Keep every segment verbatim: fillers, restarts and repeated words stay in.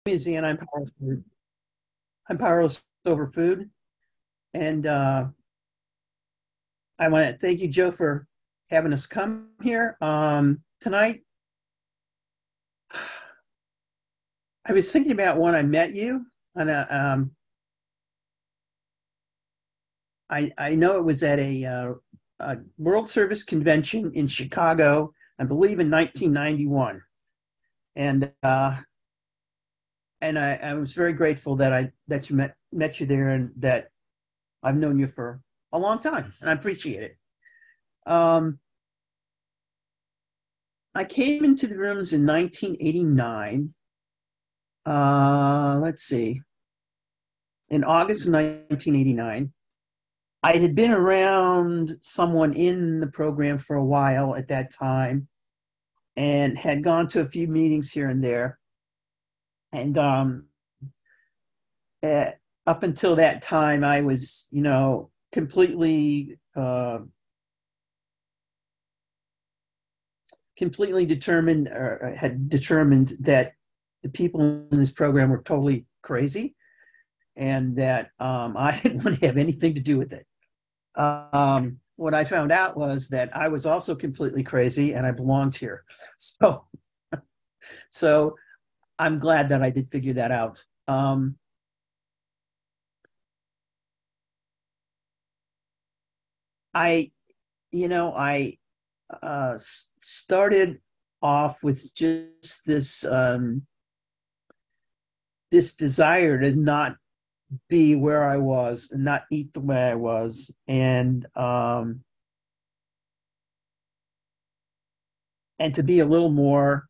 is Ian. I'm powerless. Over- I'm powerless over food, and uh, I want to thank you, Joe, for having us come here um, tonight. I was thinking about when I met you, and um, I I know it was at a, uh, a World Service Convention in Chicago, I believe in nineteen ninety-one, and uh, and I, I was very grateful that I that you met met you there, and that I've known you for a long time, and I appreciate it. Um, I came into the rooms in nineteen eighty-nine. Uh, let's see, in August of nineteen eighty-nine. I had been around someone in the program for a while at that time and had gone to a few meetings here and there. And um, eh, up until that time, I was, you know, completely, uh, completely determined, or had determined that the people in this program were totally crazy, and that um, I didn't want to have anything to do with it. Um, what I found out was that I was also completely crazy and I belonged here. So, so I'm glad that I did figure that out. Um, I, you know, I uh, started off with just this um, this desire to not be where I was and not eat the way I was, and um, and to be a little more,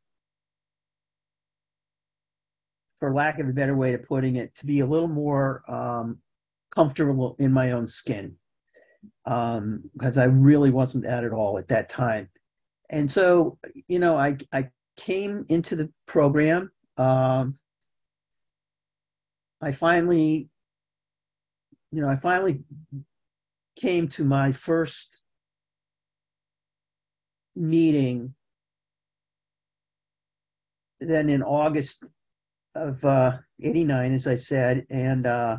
for lack of a better way of putting it, to be a little more um, comfortable in my own skin, um, because I really wasn't at it all at that time. And so, you know, I I came into the program. Um, I finally, you know, I finally came to my first meeting then in August of uh, eighty-nine, as I said, and uh,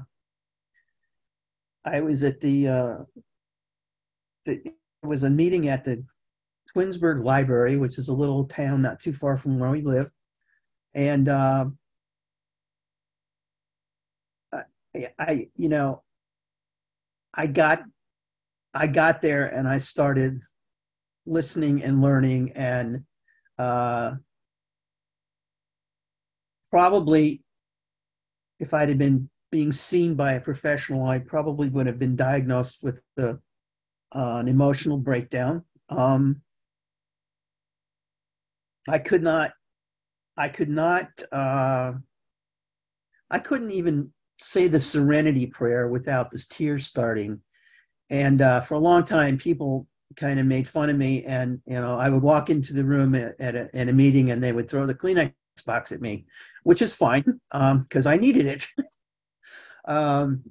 I was at the, uh, the, it was a meeting at the Twinsburg Library, which is a little town not too far from where we live. And uh, I, I, you know, I got I got there and I started listening and learning, and uh, probably if I'd have been being seen by a professional, I probably would have been diagnosed with the, uh, an emotional breakdown. Um, I could not, I could not, uh, I couldn't even say the Serenity Prayer without this tears starting. And uh, for a long time, people kind of made fun of me, and you know, I would walk into the room at, at, a, at a meeting, and they would throw the Kleenex box at me, which is fine because um, I needed it. um,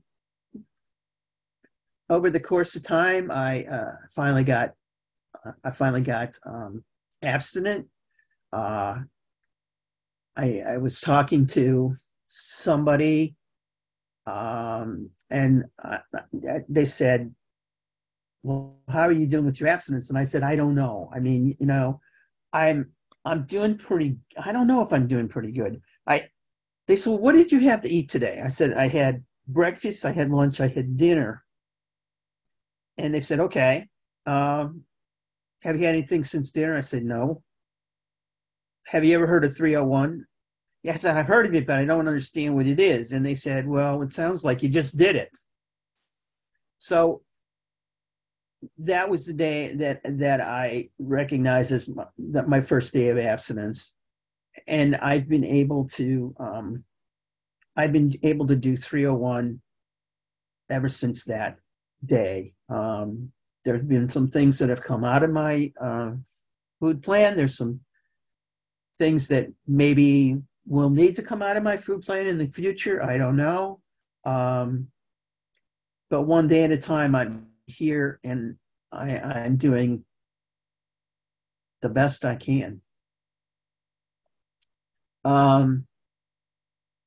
Over the course of time, I uh, finally got I finally got um, abstinent. Uh, I, I was talking to somebody, um, and uh, they said, "Well, how are you doing with your abstinence?" And I said, "I don't know. I mean, you know, I'm I'm doing pretty. I don't know if I'm doing pretty good." I They said, "Well, what did you have to eat today?" I said, "I had breakfast, I had lunch, I had dinner." And they said, "Okay, um, have you had anything since dinner?" I said, "No." "Have you ever heard of three oh one?" Yes, I've heard of it, but I don't understand what it is. And they said, "Well, it sounds like you just did it." So that was the day that that I recognized as my, that my first day of abstinence, and I've been able to um, I've been able to do three oh one ever since that day. Um, there's been some things that have come out of my uh, food plan. There's some things that maybe will need to come out of my food plan in the future. I don't know. Um, but one day at a time, I'm here and I, I'm doing the best I can. Um,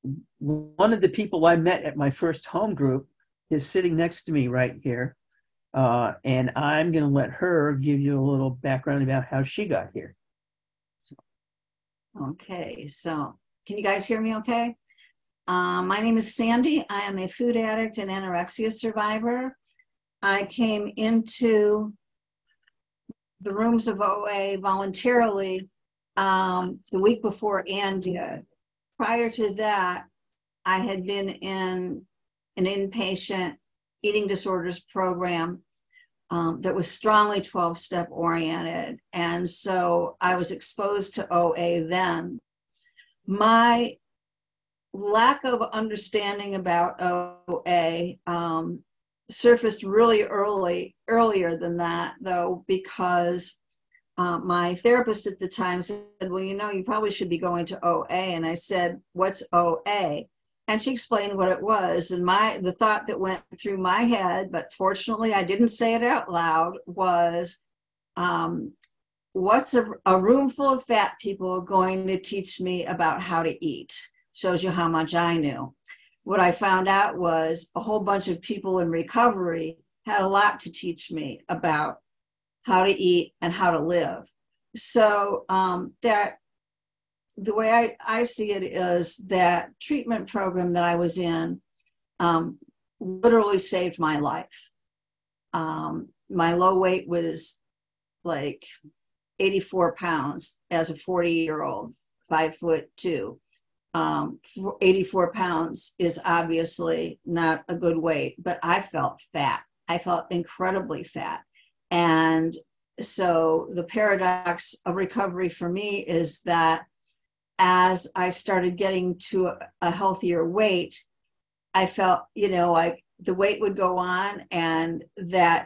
one of the people I met at my first home group is sitting next to me right here. Uh, and I'm going to let her give you a little background about how she got here. So. Okay, so can you guys hear me okay? Um, my name is Sandy. I am a food addict and anorexia survivor. I came into the rooms of O A voluntarily um, the week before Ann did. Prior to that, I had been in an inpatient eating disorders program um, that was strongly twelve-step oriented. And so I was exposed to O A then. My lack of understanding about O A um, surfaced really early, earlier than that, though, because uh, my therapist at the time said, well, you know, you probably should be going to O A. And I said, what's O A? And she explained what it was. And my the thought that went through my head, but fortunately I didn't say it out loud, was um, what's a, a room full of fat people going to teach me about how to eat? Shows you how much I knew. What I found out was a whole bunch of people in recovery had a lot to teach me about how to eat and how to live. So um, that the way I, I see it is that treatment program that I was in um, literally saved my life. Um, my low weight was like eighty-four pounds as a forty year old, five foot two. Um, eighty-four pounds is obviously not a good weight, but I felt fat. I felt incredibly fat. And so the paradox of recovery for me is that as I started getting to a, a healthier weight, I felt, you know, like the weight would go on and that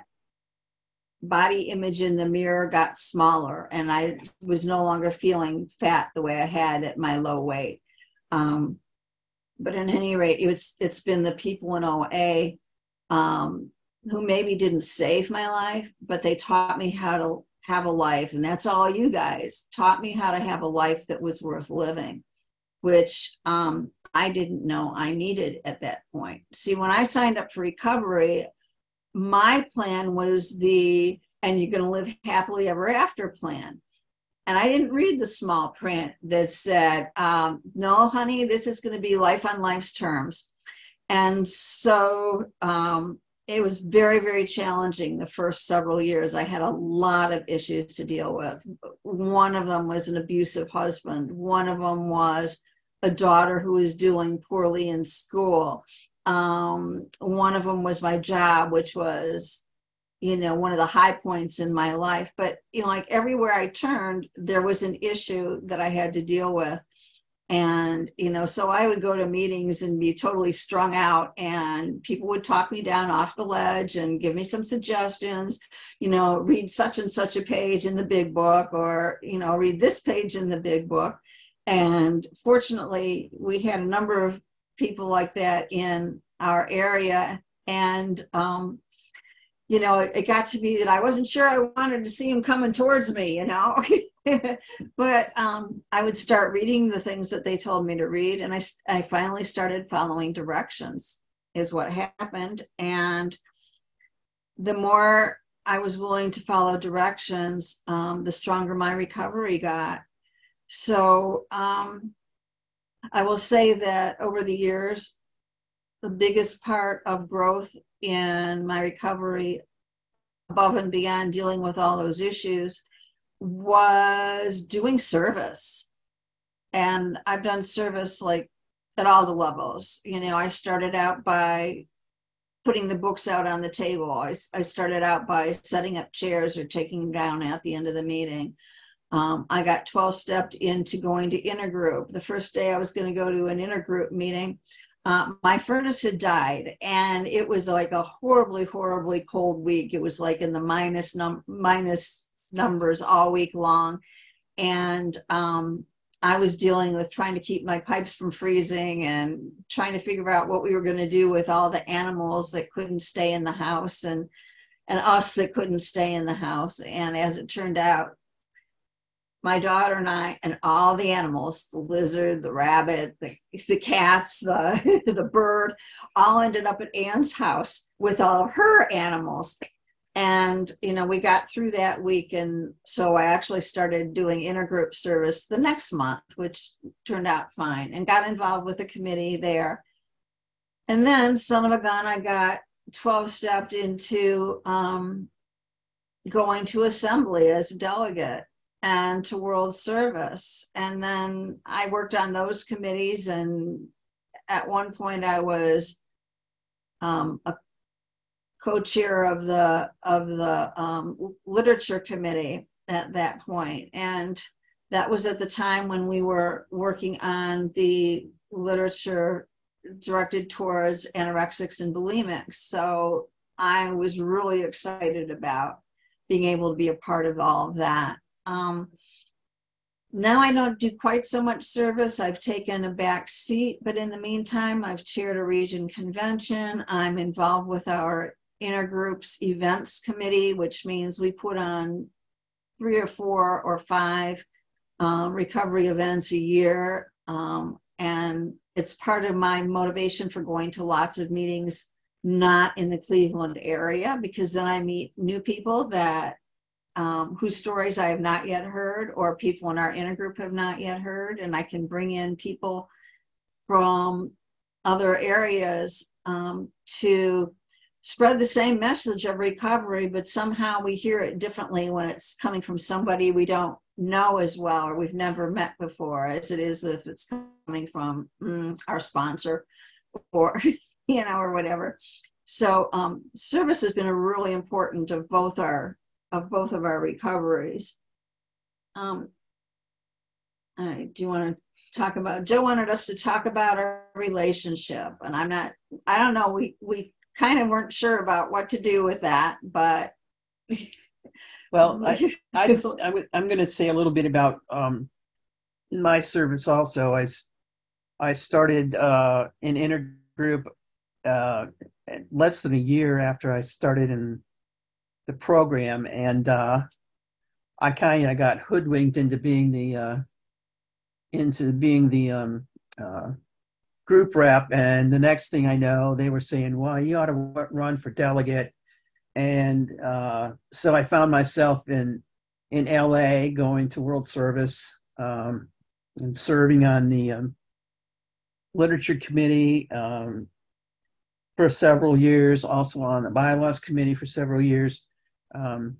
body image in the mirror got smaller and I was no longer feeling fat the way I had at my low weight. Um, but at any rate, it's it's been the people in O A um, who maybe didn't save my life, but they taught me how to have a life. And that's all you guys taught me, how to have a life that was worth living, which um, I didn't know I needed at that point. See, when I signed up for recovery, my plan was the, and you're going to live happily ever after plan. And I didn't read the small print that said, um, no, honey, this is going to be life on life's terms. And so um, it was very, very challenging the first several years. I had a lot of issues to deal with. One of them was an abusive husband. One of them was a daughter who was doing poorly in school. Um, one of them was my job, which was, you know, one of the high points in my life. But, you know, like everywhere I turned, there was an issue that I had to deal with. And, you know, so I would go to meetings and be totally strung out and people would talk me down off the ledge and give me some suggestions, you know, read such and such a page in the big book or, you know, read this page in the big book. And fortunately, we had a number of people like that in our area. And, um, you know, it, it got to be that I wasn't sure I wanted to see him coming towards me, you know. But um, I would start reading the things that they told me to read. And I, I finally started following directions is what happened. And the more I was willing to follow directions, um, the stronger my recovery got. So um, I will say that over the years, the biggest part of growth in my recovery, above and beyond dealing with all those issues, was doing service. And I've done service like at all the levels. You know, I started out by putting the books out on the table. I, I started out by setting up chairs or taking them down at the end of the meeting. Um, I got twelve stepped into going to intergroup. The first day I was going to go to an intergroup meeting, uh, my furnace had died and it was like a horribly, horribly cold week. It was like in the minus num minus numbers all week long. And um, I was dealing with trying to keep my pipes from freezing and trying to figure out what we were going to do with all the animals that couldn't stay in the house and, and us that couldn't stay in the house. And as it turned out, my daughter and I and all the animals, the lizard, the rabbit, the, the cats, the, the bird, all ended up at Ann's house with all of her animals. And, you know, we got through that week. And so I actually started doing intergroup service the next month, which turned out fine, and got involved with a committee there. And then, son of a gun, I got twelve stepped into um, going to assembly as a delegate and to World Service. And then I worked on those committees. And at one point I was um, a co-chair of the of the um, literature committee at that point. And that was at the time when we were working on the literature directed towards anorexics and bulimics. So I was really excited about being able to be a part of all of that. Um, now I don't do quite so much service. I've taken a back seat, but in the meantime, I've chaired a region convention. I'm involved with our intergroups events committee, which means we put on three or four or five um, recovery events a year. Um, and it's part of my motivation for going to lots of meetings not in the Cleveland area, because then I meet new people that um, whose stories I have not yet heard, or people in our intergroup have not yet heard, and I can bring in people from other areas um, to spread the same message of recovery, but somehow we hear it differently when it's coming from somebody we don't know as well or we've never met before, as it is if it's coming from mm, our sponsor or you know or whatever. So um, service has been a really important of both our of both of our recoveries. Um, all right, do you want to talk about? Joe wanted us to talk about our relationship, and I'm not. I don't know. We we. kind of weren't sure about what to do with that, but well, I, I just, I w- I'm going to say a little bit about um, my service also. I, I started uh, an intergroup uh, less than a year after I started in the program, and uh, I kind of got hoodwinked into being the uh, into being the um, uh, group rep. And the next thing I know, they were saying, well, you ought to run for delegate. And uh, so I found myself in in L A going to World Service um, and serving on the um, literature committee um, for several years, also on the bylaws committee for several years. Um,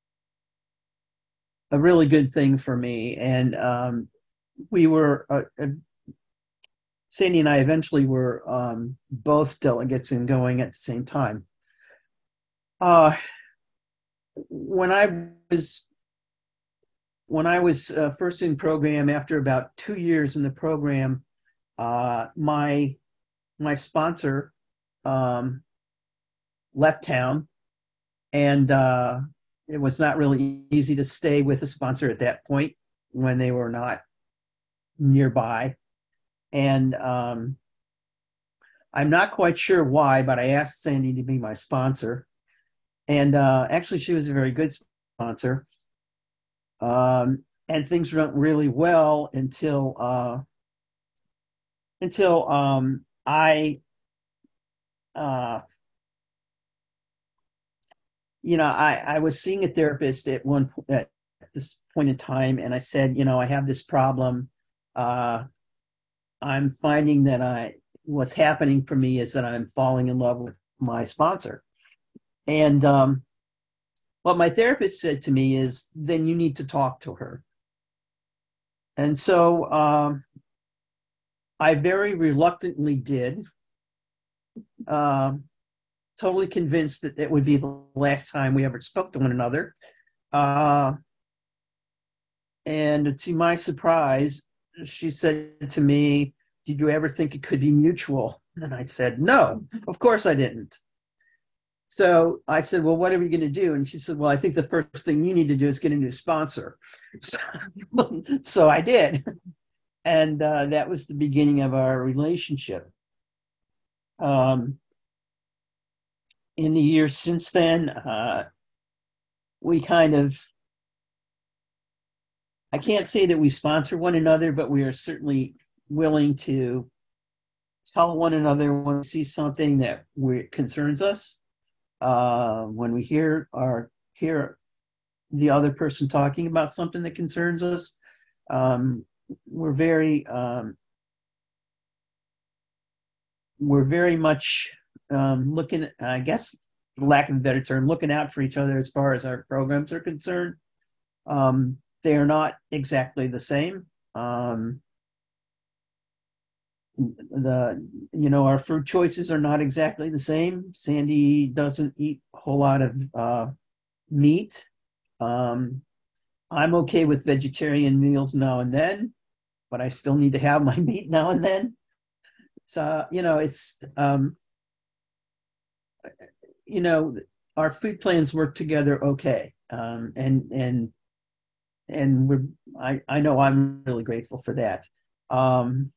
a really good thing for me. And um, we were, uh, uh, Sandy and I eventually were um, both delegates and going at the same time. Uh, when I was when I was uh, first in program, after about two years in the program, uh, my my sponsor um, left town, and uh, it was not really easy to stay with a sponsor at that point when they were not nearby. And um, I'm not quite sure why, but I asked Sandy to be my sponsor. And uh, actually, she was a very good sponsor. Um, and things went really well until uh, until um, I, uh, you know, I, I was seeing a therapist at one at this point in time, and I said, you know, I have this problem. Uh, I'm finding that I what's happening for me is that I'm falling in love with my sponsor. And um, what my therapist said to me is, then you need to talk to her. And so um, I very reluctantly did, um, totally convinced that it would be the last time we ever spoke to one another. Uh, and to my surprise, she said to me, did you ever think it could be mutual? And I said, no, of course I didn't. So I said, well, what are we going to do? And she said, well, I think the first thing you need to do is get a new sponsor. So, so I did. And uh, that was the beginning of our relationship. Um, in the years since then, uh, we kind of I can't say that we sponsor one another, but we are certainly willing to tell one another when we see something that we, concerns us. Uh, when we hear or hear the other person talking about something that concerns us, um, we're very um, we're very much um, looking, I guess, for lack of a better term, looking out for each other as far as our programs are concerned. Um, they are not exactly the same. Um, the you know our fruit choices are not exactly the same. Sandy doesn't eat a whole lot of uh, meat. Um, I'm okay with vegetarian meals now and then, but I still need to have my meat now and then. So you know, it's um, you know, our food plans work together okay, um, and and and we're I I know I'm really grateful for that. Um,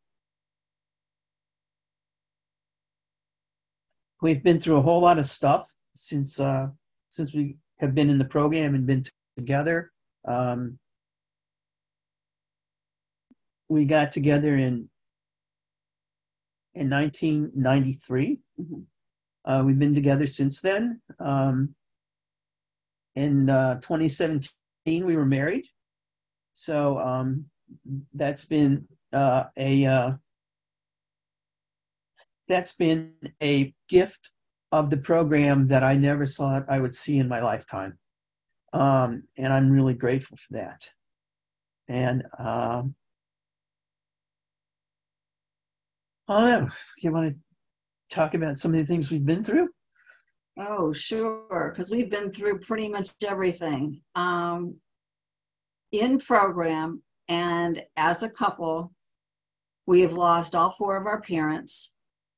we've been through a whole lot of stuff since uh, since we have been in the program and been t- together. Um, we got together in in nineteen ninety-three. Mhm. Uh, we've been together since then. Um, in uh, twenty seventeen, we were married. So um, that's been uh, a uh, that's been a gift of the program that I never thought I would see in my lifetime, um, and I'm really grateful for that. And um, oh, you want to talk about some of the things we've been through? Oh, sure, because we've been through pretty much everything um, in program and as a couple. We have lost all four of our parents.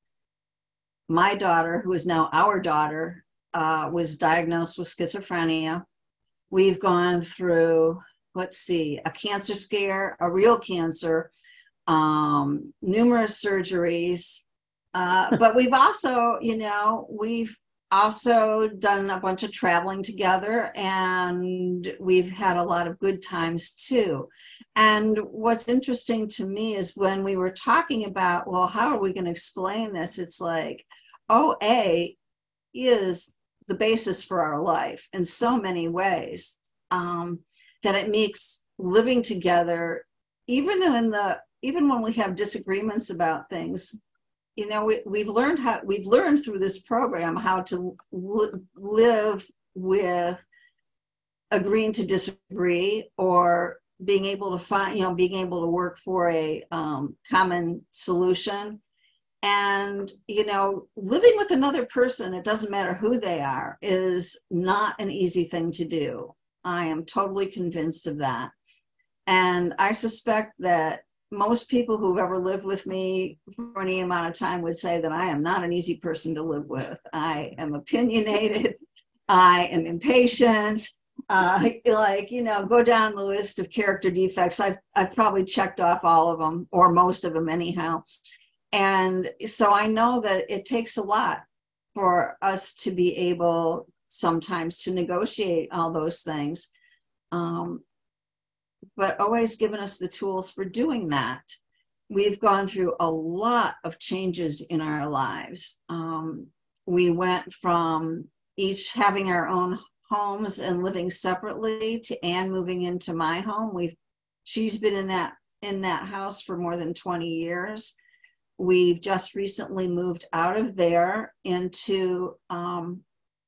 My daughter, who is now our daughter, uh, was diagnosed with schizophrenia. We've gone through, let's see, a cancer scare, a real cancer, um, numerous surgeries. Uh, but we've also, you know, we've also done a bunch of traveling together, and we've had a lot of good times too. And what's interesting to me is when we were talking about, well, how are we going to explain this? It's like O A is the basis for our life in so many ways, um, that it makes living together, even in the even when we have disagreements about things, you know, we, we've learned how we've learned through this program how to li- live with agreeing to disagree, or being able to find, you know, being able to work for a um, common solution. And, you know, living with another person, it doesn't matter who they are, is not an easy thing to do. I am totally convinced of that. And I suspect that most people who've ever lived with me for any amount of time would say that I am not an easy person to live with. I am opinionated. I am impatient. Uh, like, you know, go down the list of character defects. I've, I've probably checked off all of them, or most of them anyhow. And so I know that it takes a lot for us to be able sometimes to negotiate all those things. Um, but always given us the tools for doing that. We've gone through a lot of changes in our lives. Um, we went from each having our own homes and living separately to Anne moving into my home. We've she's been in that in that house for more than twenty years. We've just recently moved out of there into um,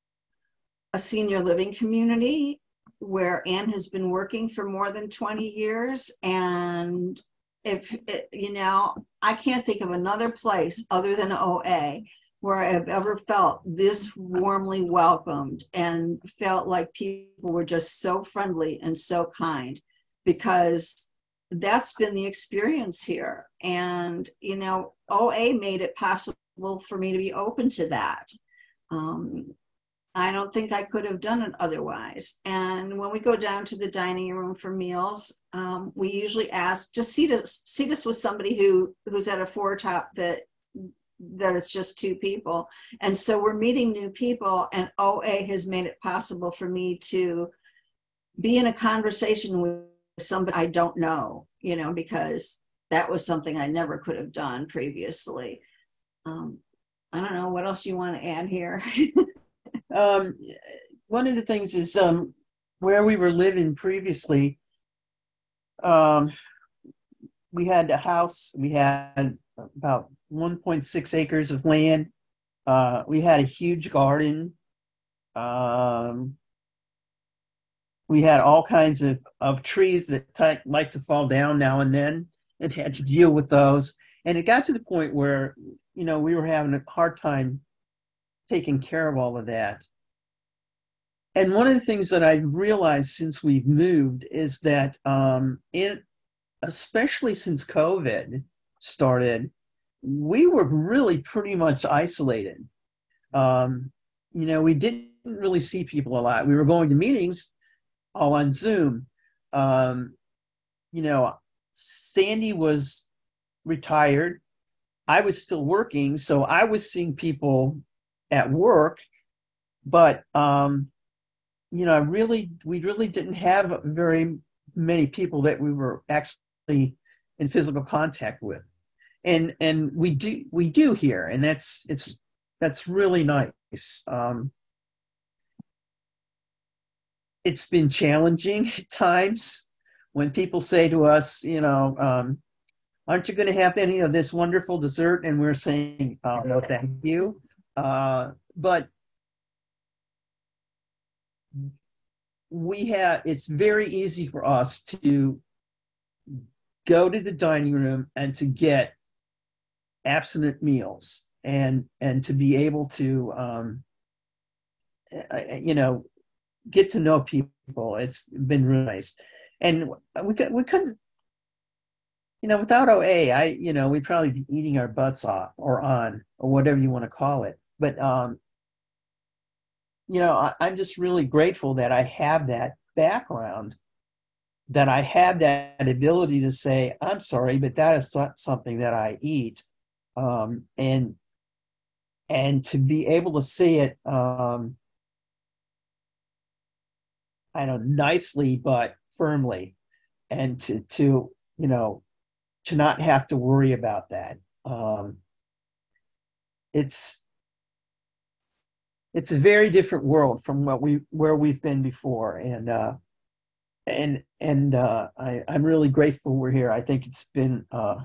a senior living community where Anne has been working for more than twenty years. And if, it, you know, I can't think of another place other than O A where I've ever felt this warmly welcomed and felt like people were just so friendly and so kind, because that's been the experience here. And, you know, O A made it possible for me to be open to that. Um, I don't think I could have done it otherwise. And when we go down to the dining room for meals, um, we usually ask, just seat us, seat us with somebody who who's at a four top that that it's just two people. And so we're meeting new people, and O A has made it possible for me to be in a conversation with somebody I don't know, you know, because that was something I never could have done previously. Um, I don't know what else you want to add here. Um, one of the things is um, where we were living previously, um, we had a house, we had about one point six acres of land. Uh, we had a huge garden. Um, we had all kinds of, of trees that t- like to fall down now and then and had to deal with those. And it got to the point where, you know, we were having a hard time taking care of all of that. And one of the things that I realized since we've moved is that, um, in especially since COVID started, we were really pretty much isolated. Um, you know, we didn't really see people a lot. We were going to meetings all on Zoom. Um, you know, Sandy was retired. I was still working, so I was seeing people at work, but um, you know, really, we really didn't have very many people that we were actually in physical contact with, and and we do we do here, and that's it's that's really nice. Um, it's been challenging at times when people say to us, you know, um, aren't you going to have any of this wonderful dessert? And we're saying, oh, no, thank you. Uh, but we have, it's very easy for us to go to the dining room and to get abstinent meals and, and to be able to, um, you know, get to know people. It's been really nice. And we, we couldn't, you know, without O A, I, you know, we'd probably be eating our butts off or on or whatever you want to call it. But, um, you know, I, I'm just really grateful that I have that background, that I have that ability to say, I'm sorry, but that is not something that I eat. Um, and, and to be able to say it, um, I don't know, nicely, but firmly, and to, to, you know, to not have to worry about that. Um, it's, it's a very different world from what we where we've been before, and uh, and and uh, I, I'm really grateful we're here. I think it's been uh,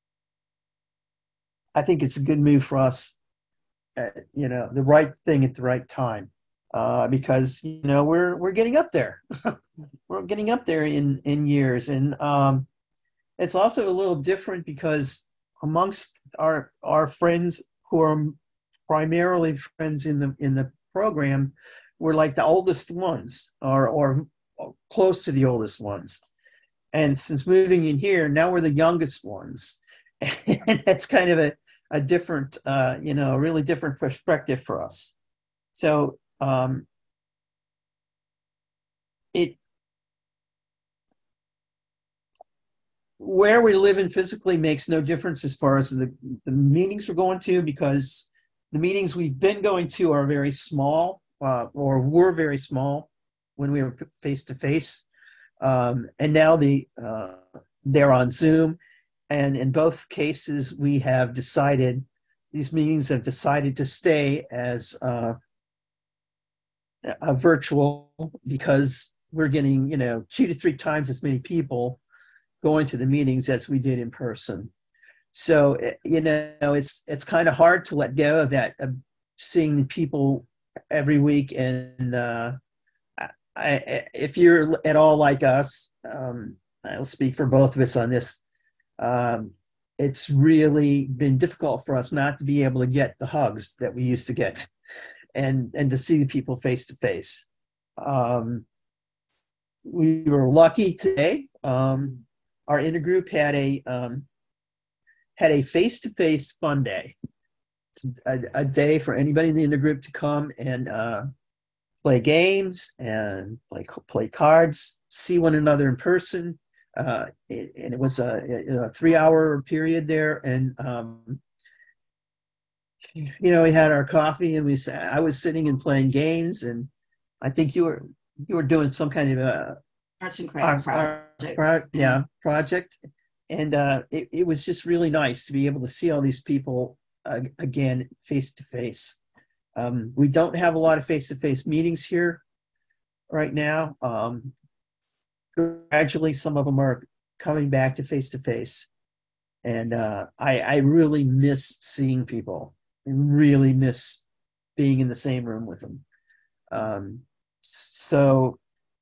I think it's a good move for us. Uh, you know, the right thing at the right time, uh, because you know we're we're getting up there. We're getting up there in in years, and um, it's also a little different because amongst our our friends who are primarily friends in the in the program, we're like the oldest ones, or or close to the oldest ones. And since moving in here, now we're the youngest ones, and that's kind of a a different, uh, you know, a really different perspective for us. So um, it where we live in physically makes no difference as far as the, the meetings we're going to, because the meetings we've been going to are very small, uh, or were very small when we were face to face. And now the uh, they're on Zoom. And in both cases, we have decided, these meetings have decided to stay as uh, a virtual, because we're getting, you know, two to three times as many people going to the meetings as we did in person. So, you know, it's it's kind of hard to let go of that, of seeing people every week. And uh, I, if you're at all like us, um, I'll speak for both of us on this. Um, it's really been difficult for us not to be able to get the hugs that we used to get, and and to see the people face to face. Um, we were lucky today. Um, our intergroup had a um, had a face-to-face fun day. It's a, a day for anybody in the intergroup to come and uh, play games and play play cards, see one another in person. Uh, it, and it was a, a three-hour period there, and um, you know, we had our coffee, and we I was sitting and playing games, and I think you were you were doing some kind of a Arts and our, craft our project. pro- Yeah. yeah project, and uh, it, it was just really nice to be able to see all these people, uh, and uh, it, it was just really nice to be able to see all these people uh, again face to face. Um, we don't have a lot of face to face meetings here right now. Um, gradually, some of them are coming back to face to face, and uh, I, I really miss seeing people. I really miss being in the same room with them. Um, so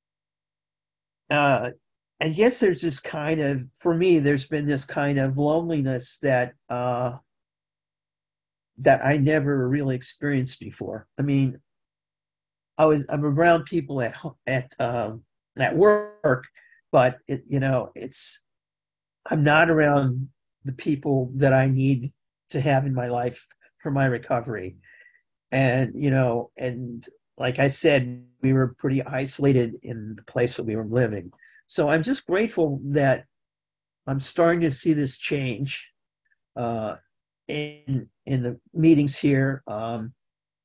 uh, I guess there's this kind of, for me, there's been this kind of loneliness that uh, that I never really experienced before. I mean, I was I'm around people at at um, at work, but it you know it's I'm not around the people that I need to have in my life for my recovery. And, you know, and like I said, we were pretty isolated in the place that we were living. So I'm just grateful that I'm starting to see this change uh, in in the meetings here. Um,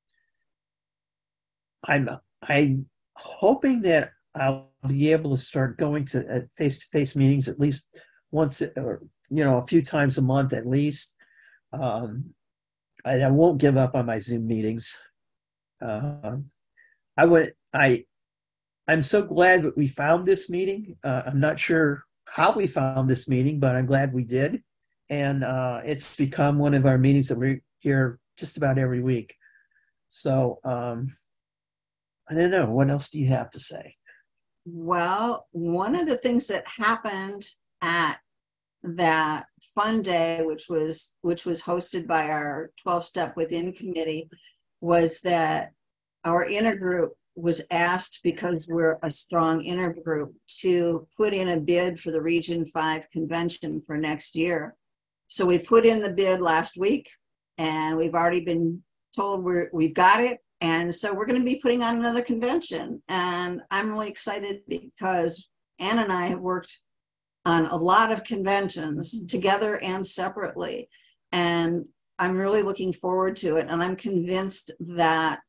I'm I'm hoping that I'll be able to start going to face to face meetings at least once or you know a few times a month at least. Um, I, I won't give up on my Zoom meetings. Uh, I would I I'm so glad that we found this meeting. Uh, I'm not sure how we found this meeting, but I'm glad we did. And uh, it's become one of our meetings that we're here just about every week. So um, I don't know. What else do you have to say? Well, one of the things that happened at that fun day, which was which was hosted by our twelve step within committee, was that our intergroup was asked, because we're a strong intergroup, to put in a bid for the Region five convention for next year. So we put in the bid last week, and we've already been told we're we've got it. And so we're going to be putting on another convention. And I'm really excited because Ann and I have worked on a lot of conventions together and separately. And I'm really looking forward to it. And I'm convinced that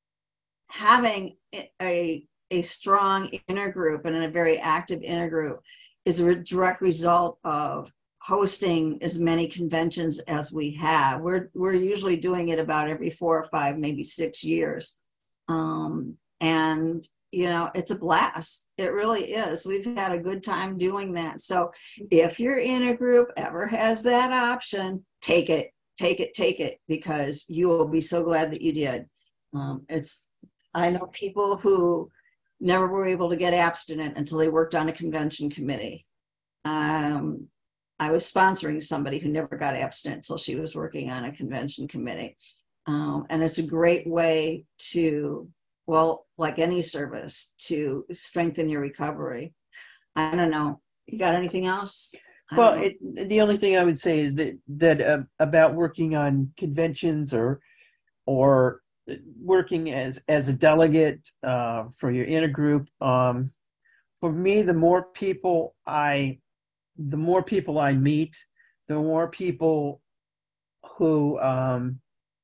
having a, a strong intergroup and a very active intergroup is a direct result of hosting as many conventions as we have. We're, we're usually doing it about every four or five, maybe six years. Um, and, you know, it's a blast. It really is. We've had a good time doing that. So if your intergroup ever has that option, take it, take it, take it, because you will be so glad that you did. Um, it's, I know people who never were able to get abstinent until they worked on a convention committee. Um, I was sponsoring somebody who never got abstinent until she was working on a convention committee. Um, and it's a great way to, well, like any service, to strengthen your recovery. I don't know. You got anything else? Well, it, the only thing I would say is that that uh, about working on conventions or or working as as a delegate uh, for your intergroup. Um, for me, the more people I the more people I meet, the more people who, um,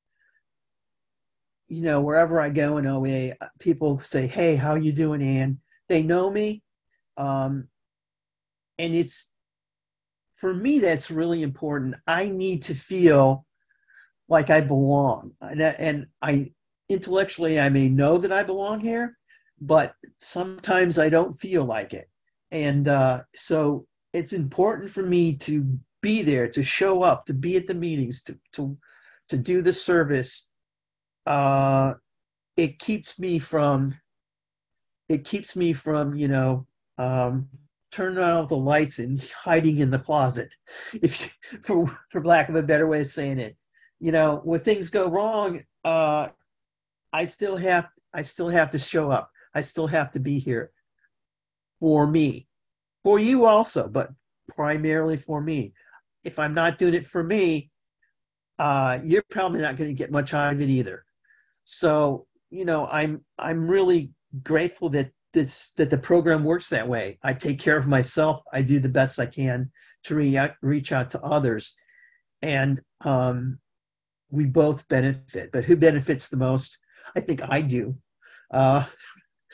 you know, wherever I go in O A, people say, "Hey, how you doing, Ann?" They know me, um, and it's for me that's really important. I need to feel like I belong, and, and I intellectually I may know that I belong here, but sometimes I don't feel like it, and uh, so it's important for me to be there, to show up, to be at the meetings, to to to do the service. Uh, it keeps me from it keeps me from you know um, turning on all the lights and hiding in the closet, if for for lack of a better way of saying it. You know, when things go wrong, uh, I still have I still have to show up. I still have to be here for me, for you also, but primarily for me. If I'm not doing it for me, uh, you're probably not going to get much out of it either. So, you know, I'm I'm really grateful that this that the program works that way. I take care of myself. I do the best I can to re- reach out to others, and um, we both benefit. But who benefits the most? I think I do, uh,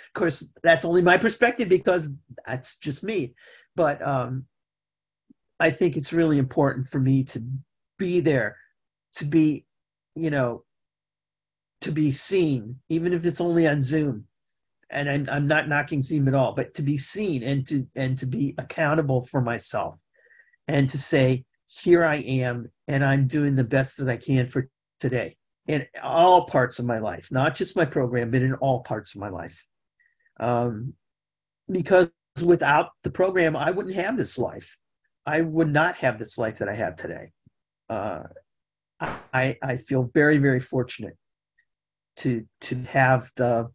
Of course, that's only my perspective because that's just me. But um, I think it's really important for me to be there, to be, you know, to be seen, even if it's only on Zoom. And I'm, I'm not knocking Zoom at all, but to be seen and to and to be accountable for myself and to say, here I am, and I'm doing the best that I can for today in all parts of my life, not just my program, but in all parts of my life. Um, because without the program, I wouldn't have this life. I would not have this life that I have today. Uh, I I feel very, very fortunate to to have the,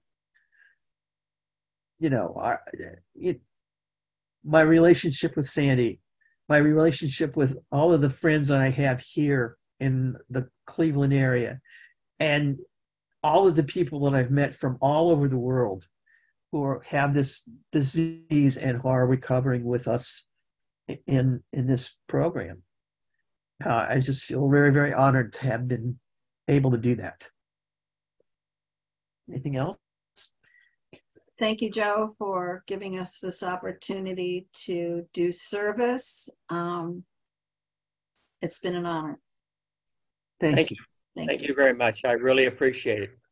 you know, our, it, my relationship with Sandy, my relationship with all of the friends that I have here in the Cleveland area, and all of the people that I've met from all over the world who are, have this disease and who are recovering with us in in this program. Uh, I just feel very, very honored to have been able to do that. Anything else? Thank you, Joe, for giving us this opportunity to do service. Um, it's been an honor. Thank, Thank you. you. Thank, Thank you. you very much. I really appreciate it.